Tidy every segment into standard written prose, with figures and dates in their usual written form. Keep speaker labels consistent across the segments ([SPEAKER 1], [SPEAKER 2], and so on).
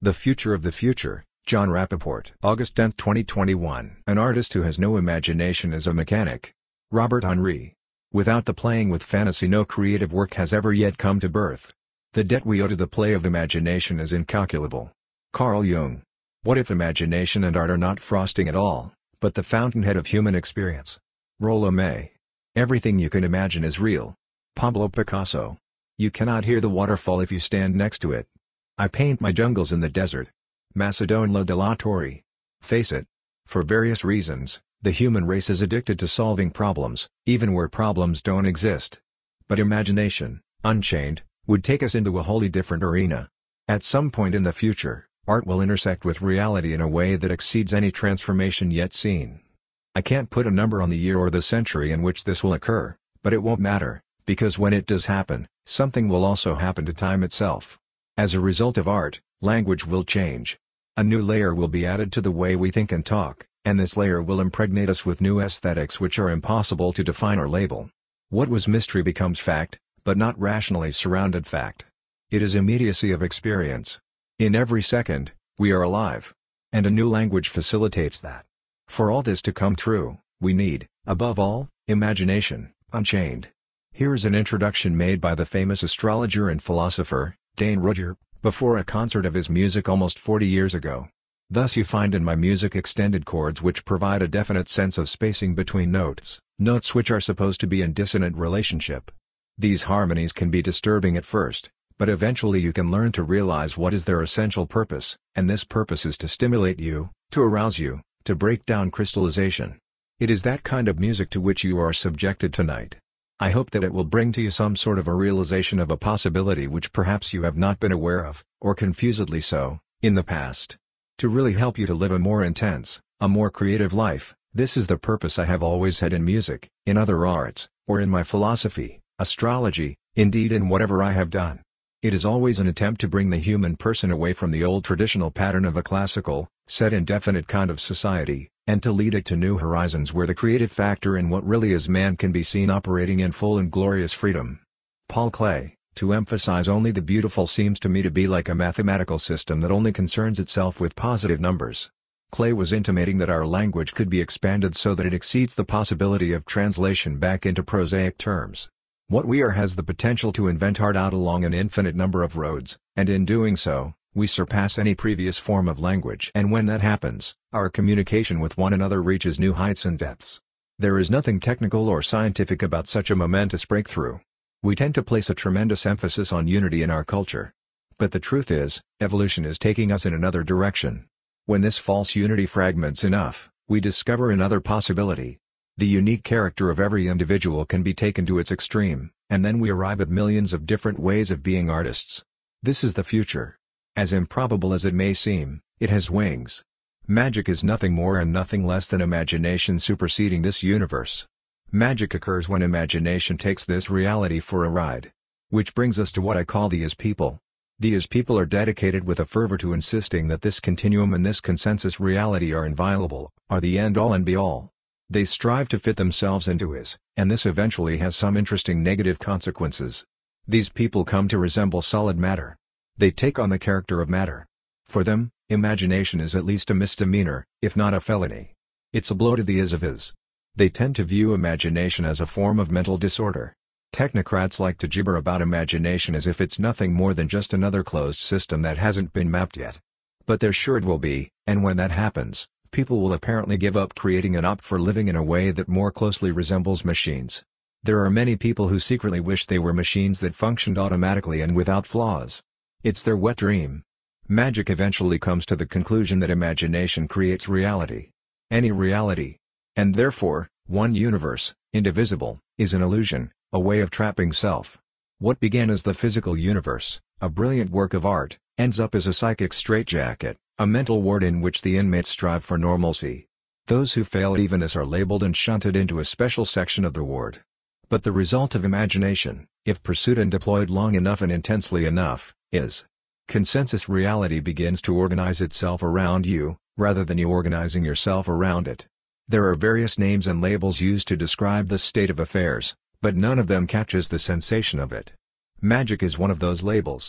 [SPEAKER 1] The Future of the Future, John Rappaport. August 10, 2021. An artist who has no imagination is a mechanic. Robert Henri. Without the playing with fantasy, no creative work has ever yet come to birth. The debt we owe to the play of imagination is incalculable. Carl Jung. What if imagination and art are not frosting at all, but the fountainhead of human experience? Rollo May. Everything you can imagine is real. Pablo Picasso. You cannot hear the waterfall if you stand next to it. I paint my jungles in the desert. Macedonio de la Torre. Face it. For various reasons, the human race is addicted to solving problems, even where problems don't exist. But imagination, unchained, would take us into a wholly different arena. At some point in the future, art will intersect with reality in a way that exceeds any transformation yet seen. I can't put a number on the year or the century in which this will occur, but it won't matter, because when it does happen, something will also happen to time itself. As a result of art, language will change. A new layer will be added to the way we think and talk, and this layer will impregnate us with new aesthetics which are impossible to define or label. What was mystery becomes fact, but not rationally surrounded fact. It is immediacy of experience. In every second, we are alive. And a new language facilitates that. For all this to come true, we need, above all, imagination, unchained. Here is an introduction made by the famous astrologer and philosopher, Dane Rudhyar, before a concert of his music almost 40 years ago. Thus you find in my music extended chords which provide a definite sense of spacing between notes, notes which are supposed to be in dissonant relationship. These harmonies can be disturbing at first, but eventually you can learn to realize what is their essential purpose, and this purpose is to stimulate you, to arouse you, to break down crystallization. It is that kind of music to which you are subjected tonight. I hope that it will bring to you some sort of a realization of a possibility which perhaps you have not been aware of, or confusedly so, in the past. To really help you to live a more intense, a more creative life, this is the purpose I have always had in music, in other arts, or in my philosophy, astrology, indeed in whatever I have done. It is always an attempt to bring the human person away from the old traditional pattern of a classical, set and definite kind of society, and to lead it to new horizons where the creative factor in what really is man can be seen operating in full and glorious freedom. Paul Klee. To emphasize only the beautiful seems to me to be like a mathematical system that only concerns itself with positive numbers. Klee was intimating that our language could be expanded so that it exceeds the possibility of translation back into prosaic terms. What we are has the potential to invent art out along an infinite number of roads, and in doing so, we surpass any previous form of language. And when that happens, our communication with one another reaches new heights and depths. There is nothing technical or scientific about such a momentous breakthrough. We tend to place a tremendous emphasis on unity in our culture. But the truth is, evolution is taking us in another direction. When this false unity fragments enough, we discover another possibility. The unique character of every individual can be taken to its extreme, and then we arrive at millions of different ways of being artists. This is the future. As improbable as it may seem, it has wings. Magic is nothing more and nothing less than imagination superseding this universe. Magic occurs when imagination takes this reality for a ride. Which brings us to what I call the Is People. The Is People are dedicated with a fervor to insisting that this continuum and this consensus reality are inviolable, are the end-all and be-all. They strive to fit themselves into Is, and this eventually has some interesting negative consequences. These people come to resemble solid matter. They take on the character of matter. For them, imagination is at least a misdemeanor, if not a felony. It's a blow to the Is of Is. They tend to view imagination as a form of mental disorder. Technocrats like to gibber about imagination as if it's nothing more than just another closed system that hasn't been mapped yet. But there sure it will be, and when that happens, people will apparently give up creating and opt for living in a way that more closely resembles machines. There are many people who secretly wish they were machines that functioned automatically and without flaws. It's their wet dream. Magic eventually comes to the conclusion that imagination creates reality. Any reality. And therefore, one universe, indivisible, is an illusion, a way of trapping self. What began as the physical universe, a brilliant work of art, ends up as a psychic straitjacket, a mental ward in which the inmates strive for normalcy. Those who fail even this are labeled and shunted into a special section of the ward. But the result of imagination, if pursued and deployed long enough and intensely enough, is consensus reality begins to organize itself around you, rather than you organizing yourself around it. There are various names and labels used to describe this state of affairs, but none of them catches the sensation of it. Magic is one of those labels.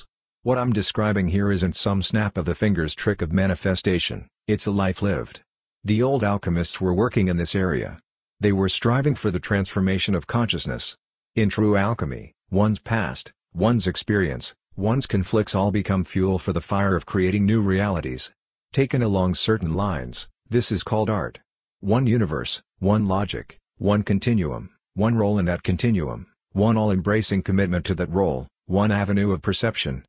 [SPEAKER 1] What I'm describing here isn't some snap of the fingers trick of manifestation, it's a life lived. The old alchemists were working in this area. They were striving for the transformation of consciousness. In true alchemy, one's past, one's experience, one's conflicts all become fuel for the fire of creating new realities. Taken along certain lines, this is called art. One universe, one logic, one continuum, one role in that continuum, one all-embracing commitment to that role, one avenue of perception,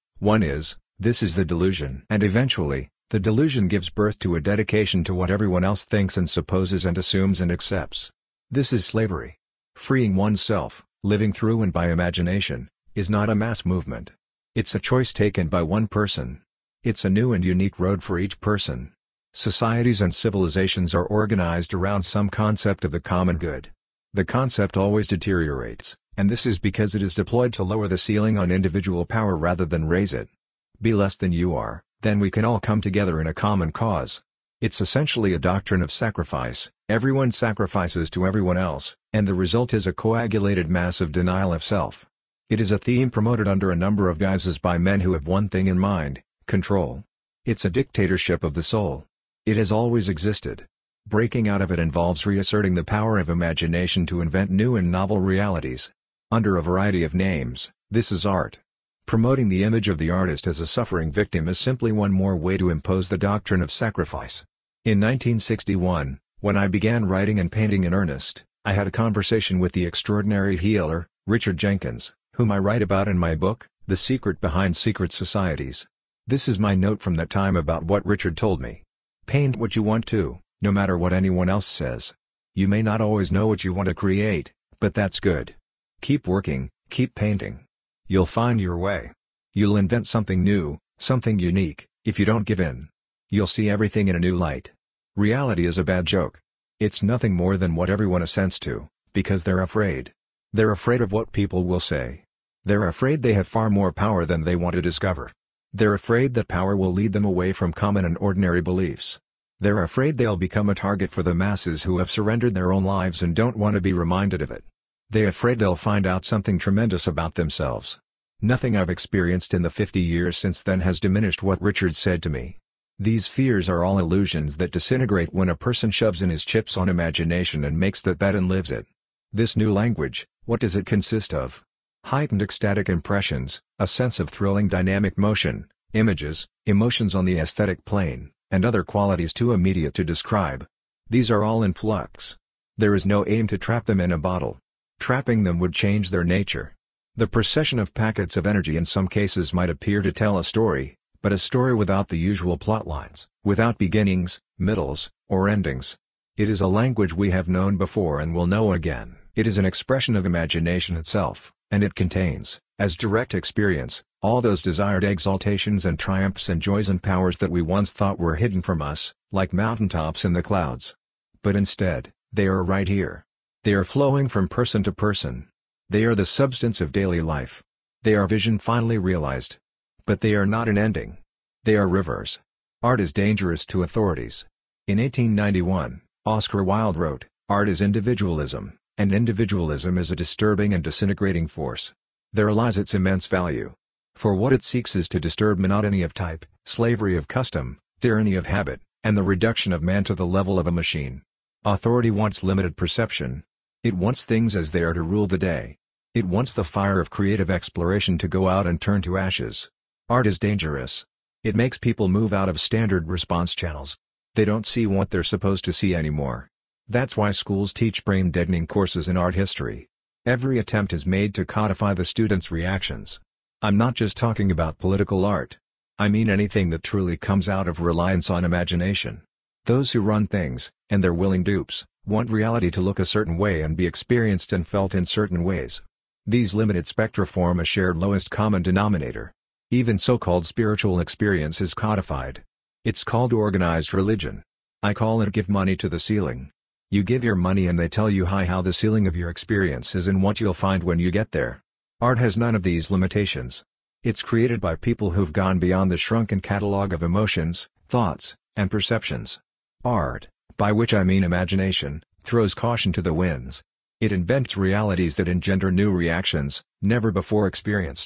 [SPEAKER 1] this is the delusion. And eventually, the delusion gives birth to a dedication to what everyone else thinks and supposes and assumes and accepts. This is slavery. Freeing oneself, living through and by imagination, is not a mass movement. It's a choice taken by one person. It's a new and unique road for each person. Societies and civilizations are organized around some concept of the common good. The concept always deteriorates, and this is because it is deployed to lower the ceiling on individual power rather than raise it. Be less than you are, then we can all come together in a common cause. It's essentially a doctrine of sacrifice. Everyone sacrifices to everyone else, and the result is a coagulated mass of denial of self. It is a theme promoted under a number of guises by men who have one thing in mind: control. It's a dictatorship of the soul. It has always existed. Breaking out of it involves reasserting the power of imagination to invent new and novel realities. Under a variety of names, this is art. Promoting the image of the artist as a suffering victim is simply one more way to impose the doctrine of sacrifice. In 1961, when I began writing and painting in earnest, I had a conversation with the extraordinary healer, Richard Jenkins, whom I write about in my book, The Secret Behind Secret Societies. This is my note from that time about what Richard told me. Paint what you want to, no matter what anyone else says. You may not always know what you want to create, but that's good. Keep working, keep painting. You'll find your way. You'll invent something new, something unique, if you don't give in. You'll see everything in a new light. Reality is a bad joke. It's nothing more than what everyone assents to, because they're afraid. They're afraid of what people will say. They're afraid they have far more power than they want to discover. They're afraid that power will lead them away from common and ordinary beliefs. They're afraid they'll become a target for the masses who have surrendered their own lives and don't want to be reminded of it. They're afraid they'll find out something tremendous about themselves. Nothing I've experienced in the 50 years since then has diminished what Richard said to me. These fears are all illusions that disintegrate when a person shoves in his chips on imagination and makes that bet and lives it. This new language, what does it consist of? Heightened ecstatic impressions, a sense of thrilling dynamic motion, images, emotions on the aesthetic plane, and other qualities too immediate to describe. These are all in flux. There is no aim to trap them in a bottle. Trapping them would change their nature. The procession of packets of energy in some cases might appear to tell a story, but a story without the usual plot lines, without beginnings, middles, or endings. It is a language we have known before and will know again. It is an expression of imagination itself, and it contains, as direct experience, all those desired exaltations and triumphs and joys and powers that we once thought were hidden from us, like mountaintops in the clouds. But instead, they are right here. They are flowing from person to person. They are the substance of daily life. They are vision finally realized. But they are not an ending. They are rivers. Art is dangerous to authorities. In 1891, Oscar Wilde wrote, "Art is individualism, and individualism is a disturbing and disintegrating force. There lies its immense value. For what it seeks is to disturb monotony of type, slavery of custom, tyranny of habit, and the reduction of man to the level of a machine. Authority wants limited perception. It wants things as they are to rule the day. It wants the fire of creative exploration to go out and turn to ashes. Art is dangerous. It makes people move out of standard response channels. They don't see what they're supposed to see anymore. That's why schools teach brain-deadening courses in art history. Every attempt is made to codify the students' reactions. I'm not just talking about political art. I mean anything that truly comes out of reliance on imagination. Those who run things, and their willing dupes, want reality to look a certain way and be experienced and felt in certain ways. These limited spectra form a shared lowest common denominator. Even so-called spiritual experience is codified. It's called organized religion. I call it give money to the ceiling. You give your money and they tell you how the ceiling of your experience is and what you'll find when you get there. Art has none of these limitations. It's created by people who've gone beyond the shrunken catalog of emotions, thoughts, and perceptions. Art, by which I mean imagination, throws caution to the winds. It invents realities that engender new reactions, never before experienced.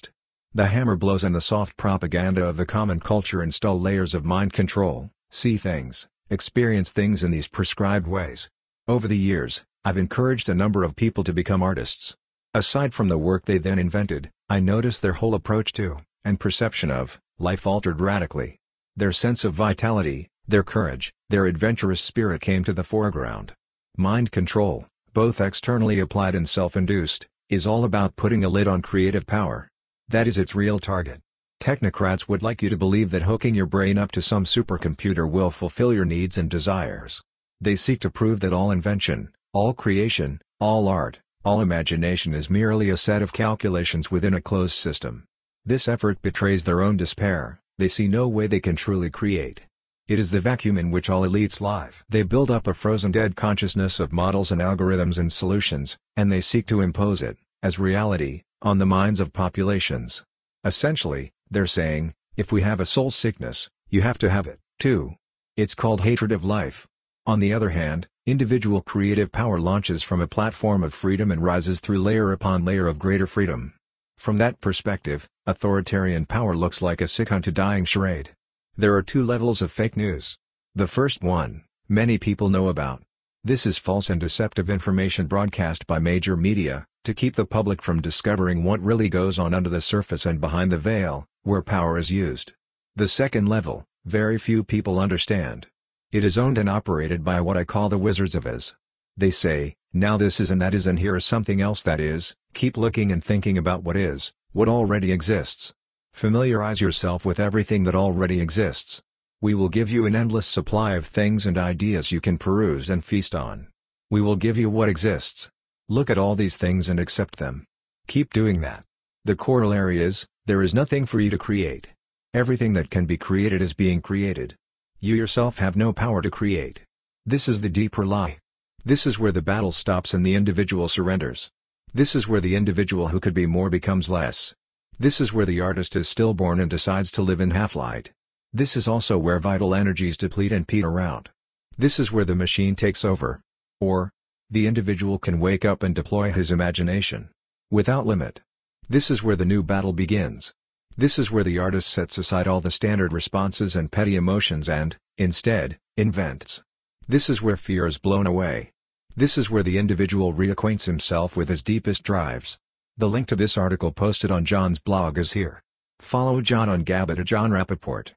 [SPEAKER 1] The hammer blows and the soft propaganda of the common culture install layers of mind control, see things, experience things in these prescribed ways. Over the years, I've encouraged a number of people to become artists. Aside from the work they then invented, I noticed their whole approach to, and perception of, life altered radically. Their sense of vitality, their courage, their adventurous spirit came to the foreground. Mind control, both externally applied and self-induced, is all about putting a lid on creative power. That is its real target. Technocrats would like you to believe that hooking your brain up to some supercomputer will fulfill your needs and desires. They seek to prove that all invention, all creation, all art, all imagination is merely a set of calculations within a closed system. This effort betrays their own despair. They see no way they can truly create. It is the vacuum in which all elites live. They build up a frozen dead consciousness of models and algorithms and solutions, and they seek to impose it, as reality, on the minds of populations. Essentially, they're saying, if we have a soul sickness, you have to have it, too. It's called hatred of life. On the other hand, individual creative power launches from a platform of freedom and rises through layer upon layer of greater freedom. From that perspective, authoritarian power looks like a sick unto dying charade. There are two levels of fake news. The first one, many people know about. This is false and deceptive information broadcast by major media, to keep the public from discovering what really goes on under the surface and behind the veil, where power is used. The second level, very few people understand. It is owned and operated by what I call the Wizards of Oz. They say, now this is and that is and here is something else that is, keep looking and thinking about what already exists. Familiarize yourself with everything that already exists. We will give you an endless supply of things and ideas you can peruse and feast on. We will give you what exists. Look at all these things and accept them. Keep doing that. The corollary is, there is nothing for you to create. Everything that can be created is being created. You yourself have no power to create. This is the deeper lie. This is where the battle stops and the individual surrenders. This is where the individual who could be more becomes less. This is where the artist is stillborn and decides to live in half-light. This is also where vital energies deplete and peter out. This is where the machine takes over. Or, the individual can wake up and deploy his imagination. Without limit. This is where the new battle begins. This is where the artist sets aside all the standard responses and petty emotions and, instead, invents. This is where fear is blown away. This is where the individual reacquaints himself with his deepest drives. The link to this article posted on John's blog is here. Follow John on Gab at @JohnRappaport.